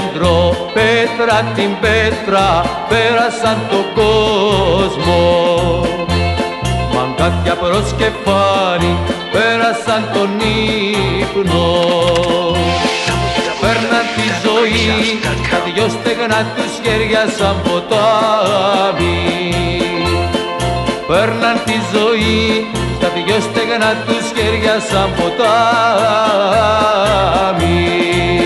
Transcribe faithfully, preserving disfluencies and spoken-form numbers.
δέντρο, πέτρα την πέτρα, πέρασαν τον κόσμο. Μαγκάτια προς κεφάλι, πέρασαν τον ύπνο. Παίρναν τη ζωή, τα δυο στεγνά τους χέρια σαν ποτάμι. Παίρναν τη ζωή, τα δυο στεγνά τους χέρια σαν ποτάμι.